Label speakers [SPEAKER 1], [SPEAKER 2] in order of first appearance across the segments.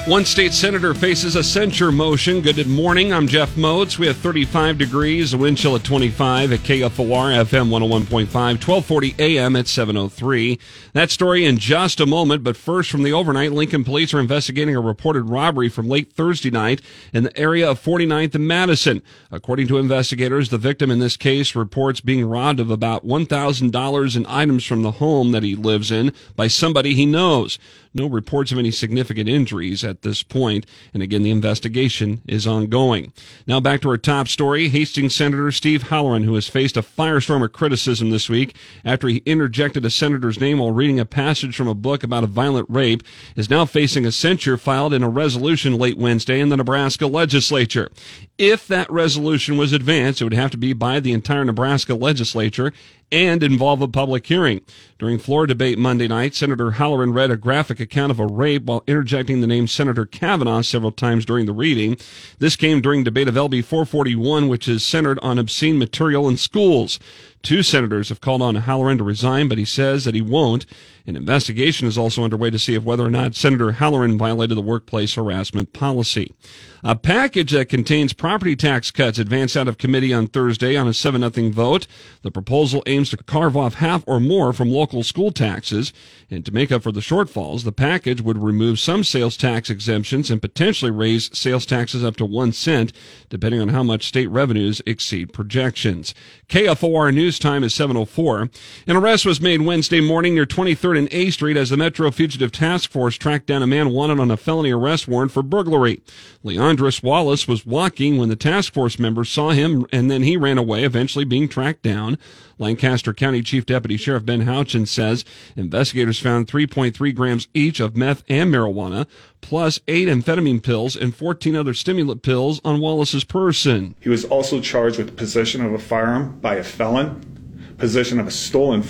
[SPEAKER 1] One state senator faces a censure motion. Good morning. I'm Jeff Moats. We have 35 degrees, a wind chill at 25 at KFOR FM 101.5, 1240 AM at 7:03. That story in just a moment, but first from the overnight, Lincoln police are investigating a reported robbery from late Thursday night in the area of 49th and Madison. According to investigators, the victim in this case reports being robbed of about $1,000 in items from the home that he lives in by somebody he knows. No reports of any significant injuries at this point, and again, the investigation is ongoing. Now back to our top story. Hastings Senator Steve Halloran, who has faced a firestorm of criticism this week after he interjected a senator's name while reading a passage from a book about a violent rape, is now facing a censure filed in a resolution late Wednesday in the Nebraska legislature. If that resolution was advanced, it would have to be by the entire Nebraska legislature and involve a public hearing. During floor debate Monday night, Senator Halloran read a graphic account of a rape while interjecting the name Senator Kavanaugh several times during the reading. This came during debate of LB 441, which is centered on obscene material in schools. Two senators have called on Halloran to resign, but he says that he won't. An investigation is also underway to see if whether or not Senator Halloran violated the workplace harassment policy. A package that contains property tax cuts advanced out of committee on Thursday on a 7-0 vote. The proposal aims to carve off half or more from local school taxes. And to make up for the shortfalls, the package would remove some sales tax exemptions and potentially raise sales taxes up to 1 cent, depending on how much state revenues exceed projections. KFOR News Time is 7:04. An arrest was made Wednesday morning near 23rd and A Street as the Metro Fugitive Task Force tracked down a man wanted on a felony arrest warrant for burglary. Leandris Wallace was walking when the task force members saw him, and then he ran away, eventually being tracked down. Lancaster County Chief Deputy Sheriff Ben Houchin says investigators found 3.3 grams each of meth and marijuana, plus 8 amphetamine pills and 14 other stimulant pills on Wallace's person.
[SPEAKER 2] He was also charged with possession of a firearm by a felon, possession of a stolen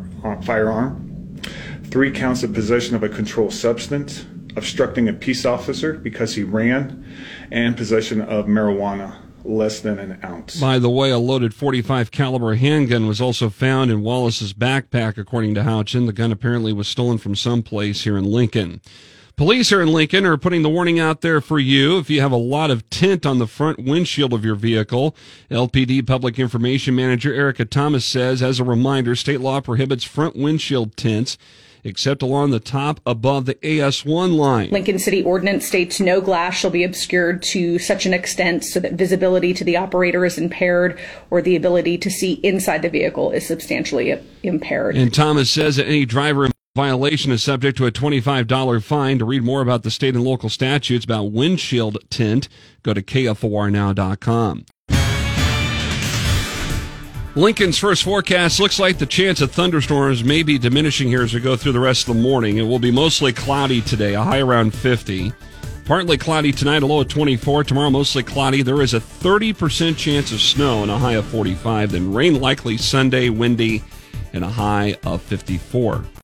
[SPEAKER 2] firearm, 3 counts of possession of a controlled substance, obstructing a peace officer because he ran, and possession of marijuana less than an ounce.
[SPEAKER 1] By the way, a loaded .45 caliber handgun was also found in Wallace's backpack, according to Houchin. The gun apparently was stolen from someplace here in Lincoln. Police here in Lincoln are putting the warning out there for you if you have a lot of tint on the front windshield of your vehicle. LPD Public Information Manager Erica Thomas says, as a reminder, state law prohibits front windshield tints except along the top above the AS1 line.
[SPEAKER 3] Lincoln City Ordinance states no glass shall be obscured to such an extent so that visibility to the operator is impaired or the ability to see inside the vehicle is substantially impaired.
[SPEAKER 1] And Thomas says that any driver in violation is subject to a $25 fine. To read more about the state and local statutes about windshield tint, go to KFORnow.com. Lincoln's first forecast looks like the chance of thunderstorms may be diminishing here as we go through the rest of the morning. It will be mostly cloudy today, a high around 50. Partly cloudy tonight, a low of 24. Tomorrow, mostly cloudy. There is a 30% chance of snow and a high of 45. Then rain likely Sunday, windy, and a high of 54.